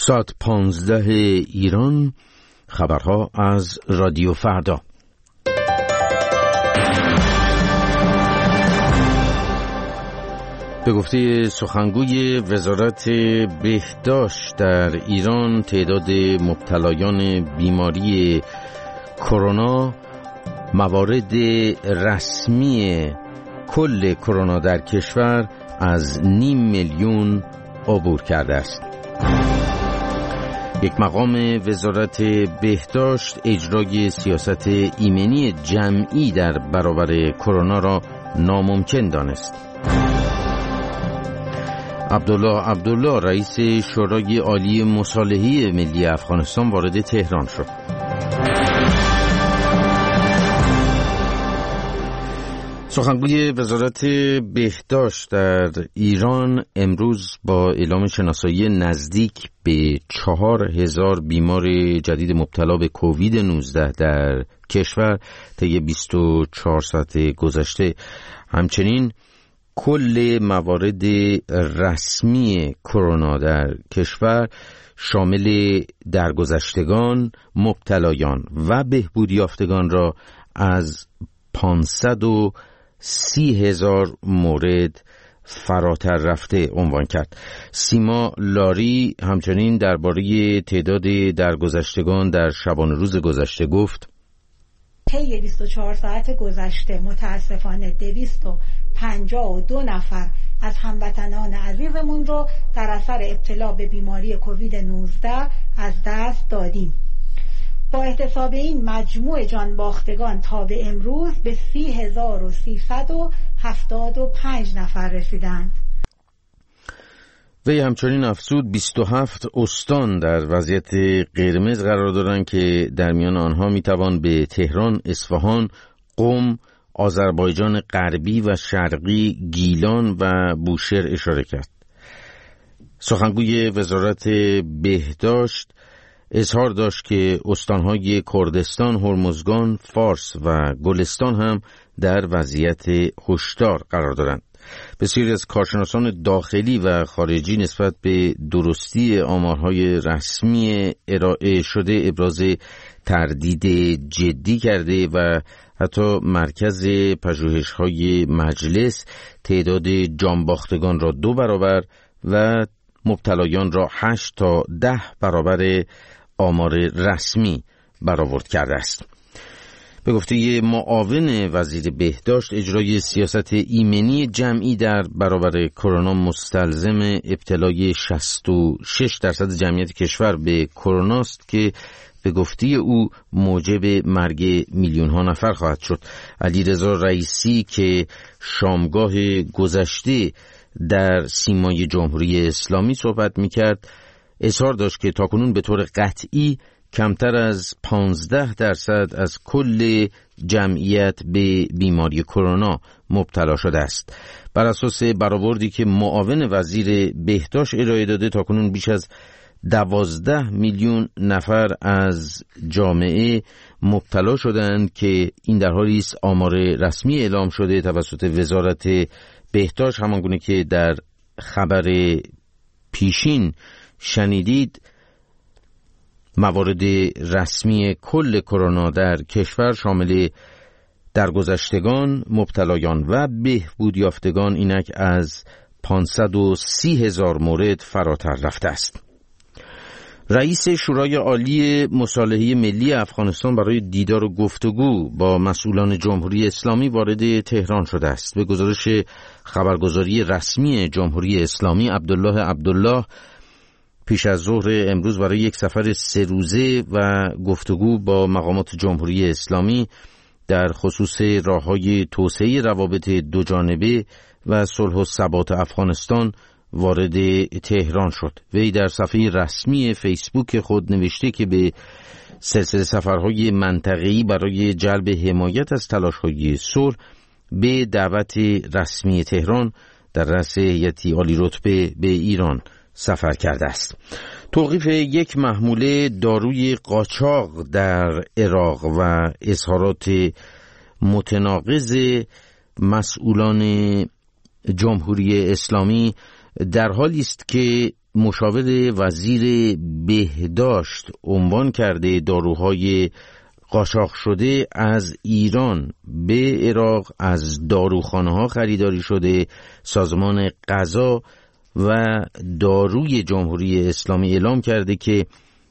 ساعت 15 ایران، خبرها از رادیو فردا. به گفته سخنگوی وزارت بهداشت در ایران، تعداد مبتلایان بیماری کرونا موارد رسمی کل کرونا در کشور از 500,000 عبور کرده است. یک مقام وزارت بهداشت اجرای سیاست ایمنی جمعی در برابر کرونا را ناممکن دانست. عبدالله رئیس شورای عالی مصالحه ملی افغانستان وارد تهران شد. سخنگوی وزارت بهداشت در ایران امروز با اعلام شناسایی نزدیک به 4,000 بیمار جدید مبتلا به کووید 19 در کشور طی 24 ساعت گذشته، همچنین کل موارد رسمی کرونا در کشور شامل درگذشتگان، مبتلایان و بهبود یافتگان را از 530,000 مورد فراتر رفته عنوان کرد. سیما لاری همچنین درباره تعداد درگذشتگان در شبانه روز گذشته گفت: طی 24 ساعت گذشته متاسفانه 252 نفر از هموطنان عزیزمون رو در اثر ابتلا به بیماری کووید 19 از دست دادیم. با احتساب این مجموع جانباختگان تا به امروز به 30,375 نفر رسیدند. وی همچنین افزود 27 استان در وضعیت قرمز قرار دارند که در میان آنها میتوان به تهران، اصفهان، قم، آذربایجان غربی و شرقی، گیلان و بوشهر اشاره کرد. سخنگوی وزارت بهداشت اظهار داشت که استانهای کردستان، هرمزگان، فارس و گلستان هم در وضعیت هشدار قرار دارند. بسیاری از کارشناسان داخلی و خارجی نسبت به درستی آمارهای رسمی ارائه شده ابراز تردید جدی کرده و حتی مرکز پژوهش‌های مجلس تعداد جانباختگان را 2 برابر و مبتلایان را 8 تا 10 برابر آمار رسمی برآورد کرده است. به گفته معاون وزیر بهداشت، اجرای سیاست ایمنی جمعی در برابر کرونا مستلزم ابتلای 66% جمعیت کشور به کرونا است که به گفته او موجب مرگ میلیون‌ها نفر خواهد شد. علیرضا رئیسی که شامگاه گذشته در سیمای جمهوری اسلامی صحبت می‌کرد، اظهار داشت که تاکنون به طور قطعی کمتر از 15% از کل جمعیت به بیماری کرونا مبتلا شده است. بر اساس برآوردی که معاون وزیر بهداشت ارائه داده، تاکنون بیش از 12 میلیون نفر از جامعه مبتلا شدند که این در حالی است آمار رسمی اعلام شده توسط وزارت بهداشت، همانگونه که در خبر پیشین شنیدید، موارد رسمی کل کرونا در کشور شامل درگذشتگان، مبتلایان و بهبود یافتگان اینک از 530,000 مورد فراتر رفته است. رئیس شورای عالی مصالحه ملی افغانستان برای دیدار و گفتگو با مسئولان جمهوری اسلامی وارد تهران شده است. به گزارش خبرگزاری رسمی جمهوری اسلامی، عبدالله پیش از ظهر امروز برای یک سفر 3 روزه و گفتگو با مقامات جمهوری اسلامی در خصوص راه‌های توسعه روابط دوجانبه و صلح و ثبات افغانستان وارد تهران شد. وی در صفحه رسمی فیسبوک خود نوشته که به سلسله سفرهای منطقه‌ای برای جلب حمایت از تلاش‌های صلح به دعوت رسمی تهران در رأس هیئتی عالی رتبه به ایران سفر کرده است. توقیف یک محموله داروی قاچاق در عراق و اظهارات متناقض مسئولان جمهوری اسلامی در حالی است که مشاور وزیر بهداشت عنوان کرده داروهای قاچاق شده از ایران به عراق از داروخانه‌ها خریداری شده. سازمان غذا و داروی جمهوری اسلامی اعلام کرده که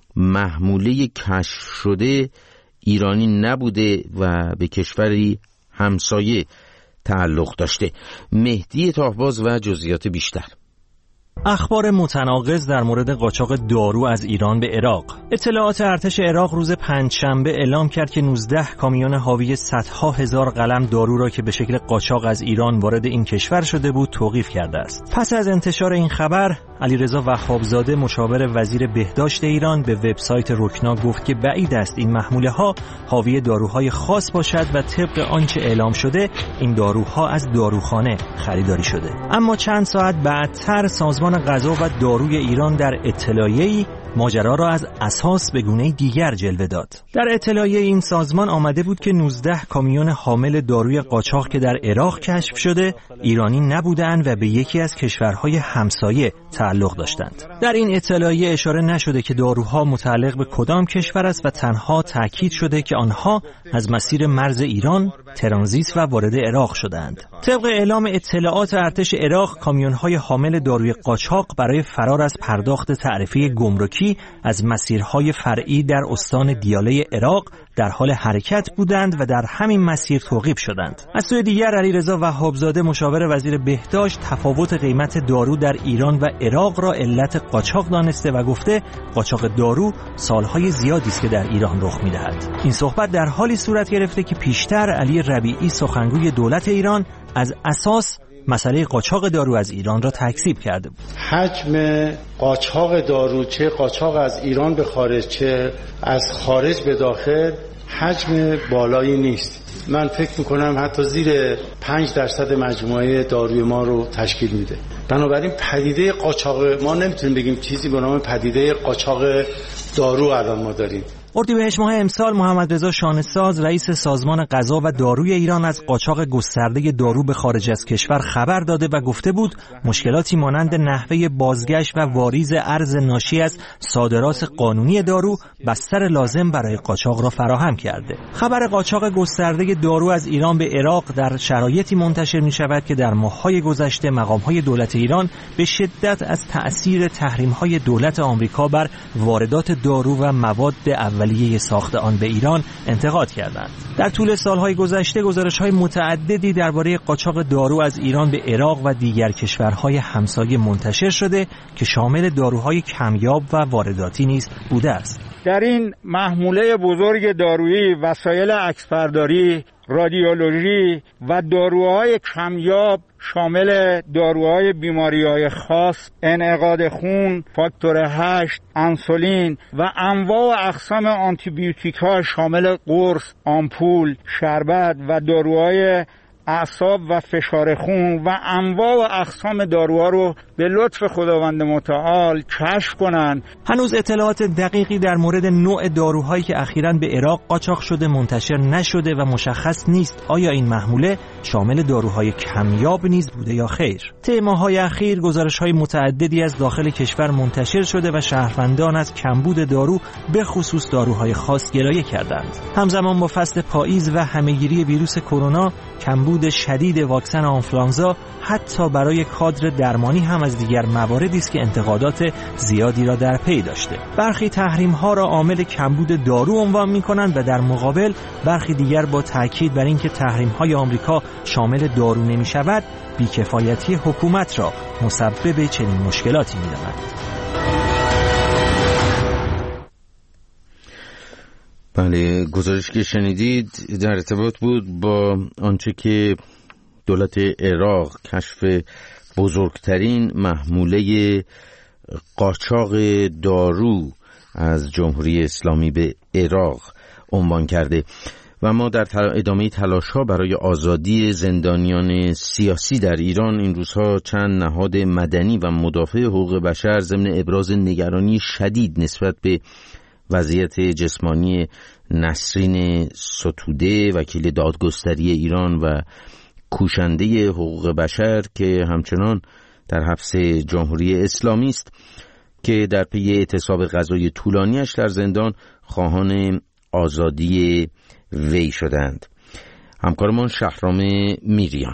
محموله کشف شده ایرانی نبوده و به کشوری همسایه تعلق داشته. مهدی تاهباز و جزئیات بیشتر. اخبار متناقض در مورد قاچاق دارو از ایران به عراق. اطلاعات ارتش عراق روز پنجشنبه اعلام کرد که 19 کامیون حاوی صدها هزار قلم دارو را که به شکل قاچاق از ایران وارد این کشور شده بود توقیف کرده است. پس از انتشار این خبر، علیرضا وهابزاده مشاور وزیر بهداشت ایران به وبسایت رکنا گفت که بعید است این محموله ها حاوی داروهای خاص باشد و طبق آنچه اعلام شده این داروها از داروخانه خریداری شده. اما چند ساعت بعدتر سازمان غذا و داروی ایران در اطلاعیه‌ای ماجرا را از اساس به گونه دیگر جلوه داد. در اطلاعیه این سازمان آمده بود که 19 کامیون حامل داروی قاچاق که در عراق کشف شده ایرانی نبودند و به یکی از کشورهای همسایه تعلق داشتند. در این اطلاعیه اشاره نشده که داروها متعلق به کدام کشور است و تنها تاکید شده که آنها از مسیر مرز ایران ترانزیت و وارد عراق شدند. طبق اعلام اطلاعات ارتش عراق، کامیون‌های حامل داروی قاچاق برای فرار از پرداخت تعرفه گمرکی از مسیرهای فرعی در استان دیاله عراق در حال حرکت بودند و در همین مسیر توقیف شدند. از سوی دیگر علیرضا وهابزاده مشاور وزیر بهداشت تفاوت قیمت دارو در ایران و عراق را علت قاچاق دانسته و گفته قاچاق دارو سالهای زیادی است که در ایران رخ می‌دهد. این صحبت در حالی صورت گرفته که پیشتر علی ربیعی سخنگوی دولت ایران از اساس مسئله قاچاق دارو از ایران را تکذیب کرده بود. حجم قاچاق دارو، چه قاچاق از ایران به خارج چه از خارج به داخل، حجم بالایی نیست. من فکر میکنم حتی زیر 5% مجموعه داروی ما رو تشکیل میده. بنابراین پدیده قاچاق ما نمیتونیم بگیم چیزی به نام پدیده قاچاق دارو الان ما داریم. اردیبهشت ماه امسال محمد رضا شانه‌ساز رئیس سازمان غذا و داروی ایران از قاچاق گسترده دارو به خارج از کشور خبر داده و گفته بود مشکلاتی مانند نحوه بازگشت و واریز ارز ناشی از صادرات قانونی دارو بستر لازم برای قاچاق را فراهم کرده. خبر قاچاق گسترده دارو از ایران به عراق در شرایطی منتشر می شود که در ماه‌های گذشته مقام‌های دولت ایران به شدت از تأثیر تحریم‌های دولت آمریکا بر واردات دارو و مواد اولیه ساخت آن به ایران انتقاد کردند. در طول سالهای گذشته گزارش‌های متعددی درباره قاچاق دارو از ایران به عراق و دیگر کشورهای همسایه منتشر شده که شامل داروهای کمیاب و وارداتی نیز بوده است. در این محموله بزرگ دارویی وسایل عکسبرداری، رادیولوژی و داروهای کمیاب شامل داروهای بیماری‌های خاص، انعقاد خون، فاکتور 8، انسولین و انواع و اقسام آنتیبیوتیک‌ها شامل قرص، آمپول، شربت و داروهای اعصاب و فشار خون و انواع و اقسام داروها رو به لطف خداوند متعال کشف کنند. هنوز اطلاعات دقیقی در مورد نوع داروهایی که اخیراً به عراق قاچاق شده منتشر نشده و مشخص نیست آیا این محموله شامل داروهای کمیاب نیز بوده یا خیر. طی ماه‌های اخیر گزارش‌های متعددی از داخل کشور منتشر شده و شهروندان از کمبود دارو به خصوص داروهای خاص گلایه کردند. همزمان با فصل پاییز و همه‌گیری ویروس کرونا، کمبود شدید واکسن آنفولانزا حتی برای کادر درمانی هم از دیگر مواردی است که انتقادات زیادی را در پی داشته. برخی تحریم‌ها را عامل کمبود دارو عنوان می‌کنند و در مقابل برخی دیگر با تاکید بر اینکه تحریم‌های آمریکا شامل دارو نمی‌شود، بی‌کفایتی حکومت را مسبب چنین مشکلاتی می‌دانند. بله، گزارش که شنیدید در ارتباط بود با آنچه که دولت عراق کشف بزرگترین محموله قاچاق دارو از جمهوری اسلامی به عراق عنوان کرده و ما در ادامه تلاش‌ها برای آزادی زندانیان سیاسی در ایران این روزها چند نهاد مدنی و مدافع حقوق بشر ضمن ابراز نگرانی شدید نسبت به وضعیت جسمانی نسرین ستوده وکیل دادگستری ایران و کوشنده حقوق بشر که همچنان در حبس جمهوری اسلامی است که در پی اعتصاب غذایی طولانیش در زندان خواهان آزادی وی شدند. همکارمان شهرام میریان.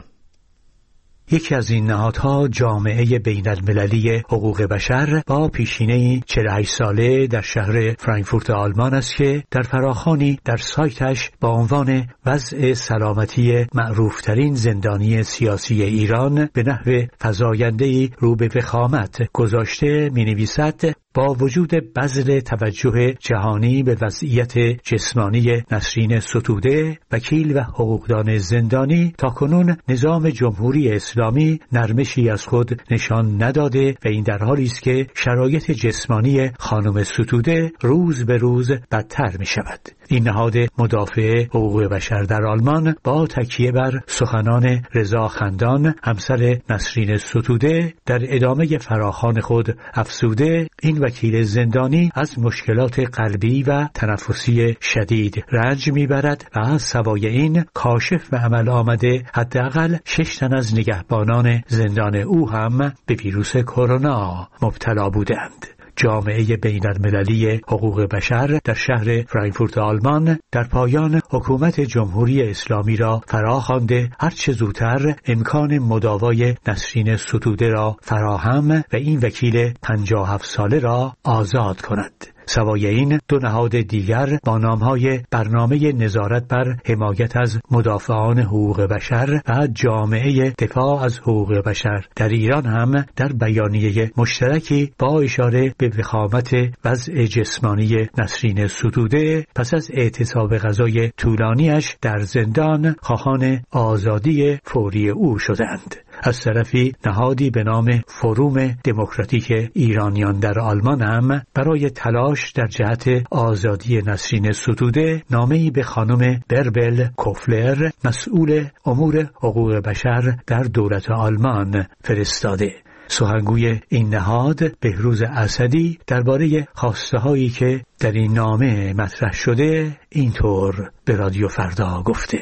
یکی از این نهادها جامعه بین المللی حقوق بشر با پیشینه 48 ساله در شهر فرانکفورت آلمان است که در فراخوانی در سایتش با عنوان وضع سلامتی معروفترین زندانی سیاسی ایران به نحو فزاینده‌ای رو به وخامت گذاشته می‌نویسد: با وجود بذل توجه جهانی به وضعیت جسمانی نسرین ستوده، وکیل و حقوقدان زندانی، تاکنون نظام جمهوری اسلامی نرمشی از خود نشان نداده و این در حالی است که شرایط جسمانی خانم ستوده روز به روز بدتر می شود. این نهاد مدافع حقوق بشر در آلمان با تکیه بر سخنان رضا خندان، همسر نسرین ستوده، در ادامه فراخوان خود افزوده این وکیل زندانی از مشکلات قلبی و تنفسی شدید رنج میبرد و از سوای این کاشف به عمل آمده حداقل 6 تن از نگهبانان زندان او هم به ویروس کرونا مبتلا بودند. جامعه بین المللی حقوق بشر در شهر فرانکفورت آلمان در پایان حکومت جمهوری اسلامی را فراخوانده هرچه زودتر امکان مداوای نسرین ستوده را فراهم و این وکیل 57 ساله را آزاد کند. سوای این دو نهاد دیگر با نامهای برنامه نظارت بر حمایت از مدافعان حقوق بشر و جامعه دفاع از حقوق بشر در ایران هم در بیانیه مشترکی با اشاره به وخامت وضع جسمانی نسرین ستوده پس از اعتصاب غذای طولانیش در زندان خواهان آزادی فوری او شدند. از طرفی نهادی به نام فروم دموکراتیک ایرانیان در آلمان هم برای تلاش در جهت آزادی نسرین ستوده نامه‌ای به خانم بربل کوفلر، مسئول امور حقوق بشر در دولت آلمان فرستاده. سخنگوی این نهاد بهروز اسدی درباره خواسته‌هایی که در این نامه مطرح شده اینطور به رادیو فردا گفته: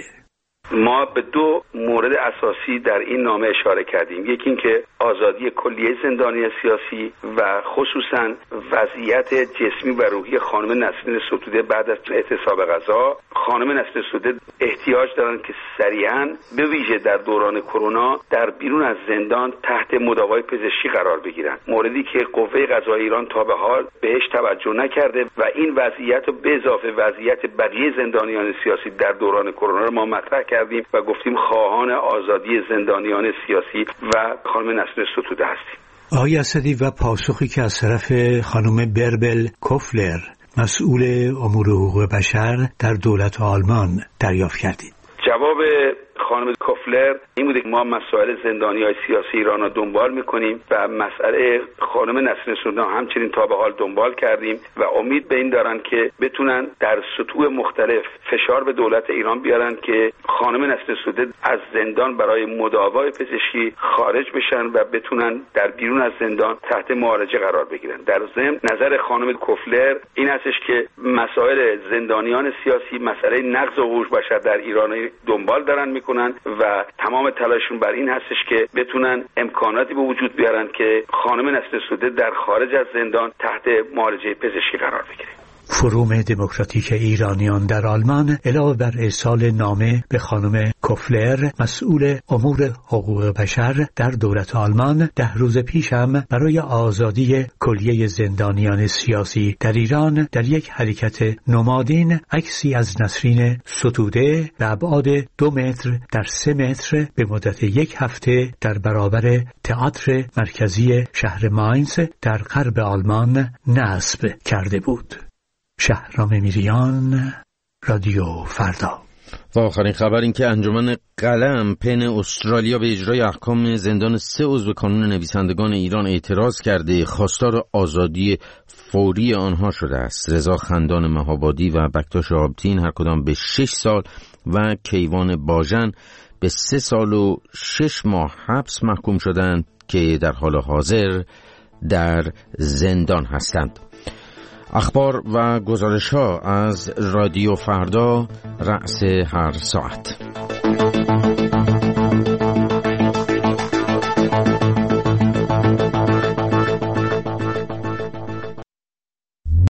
ما به دو مورد اساسی در این نامه اشاره کردیم. یکی این که آزادی کلیه زندانی سیاسی و خصوصا وضعیت جسمی و روحی خانم نسرین ستوده بعد از اعتصاب غذا. خانم نسرین ستوده احتیاج دارن که سریعا به ویژه در دوران کرونا در بیرون از زندان تحت مداوای پزشکی قرار بگیرن، موردی که قوه قضاییه ایران تا به حال بهش توجه نکرده و این وضعیت و به اضافه وضعیت بقیه زندانیان سیاسی در دوران کرونا رو ما مطرح کردیم و گفتیم خواهان آزادی زندانیان سیاسی و خانم نسرین ستوده هستیم. آقای اسدی، و پاسخی که از طرف خانم بربل کوفلر مسئول امور حقوق بشر در دولت آلمان دریافت کردید؟ جواب خانم کوفلر این بوده که ما مسائل زندانی‌های سیاسی ایران را دنبال می‌کنیم و مسئله خانم نسرین ستوده همچنین تا به حال دنبال کردیم و امید به این دارن که بتونن در سطوح مختلف فشار به دولت ایران بیارن که خانم نسرین ستوده از زندان برای مداوای پزشکی خارج بشن و بتونن در بیرون از زندان تحت معالجه قرار بگیرن. در ضمن نظر خانم کوفلر این هستش که مسائل زندانیان سیاسی مسئله نقض حقوق بشر در ایران دنبال دارن میکنن و تمام تلاششون بر این هستش که بتونن امکاناتی به وجود بیارن که خانم نسرین ستوده در خارج از زندان تحت معالجه پزشکی قرار بگیره. فروم دموکراتیک ایرانیان در آلمان علاوه بر ارسال نامه به خانم کوفلر مسئول امور حقوق بشر در دولت آلمان 10 روز پیش هم برای آزادی کلیه زندانیان سیاسی در ایران در یک حرکت نمادین عکسی از نسرین ستوده به ابعاد 2 متر در 3 متر به مدت 1 هفته در برابر تئاتر مرکزی شهر ماینز در غرب آلمان نصب کرده بود. شهرام میریان، رادیو فردا. و آخرین خبر این که انجمن قلم پن استرالیا به اجرای احکام زندان 3 عضو کانون نویسندگان ایران اعتراض کرده خواستار آزادی فوری آنها شده است. رضا خندان مهابادی و بکتاش آبتین هر کدام به 6 سال و کیوان باژن به 3 سال و 6 ماه حبس محکوم شدند که در حال حاضر در زندان هستند. اخبار و گزارش‌ها از رادیو فردا رأس هر ساعت.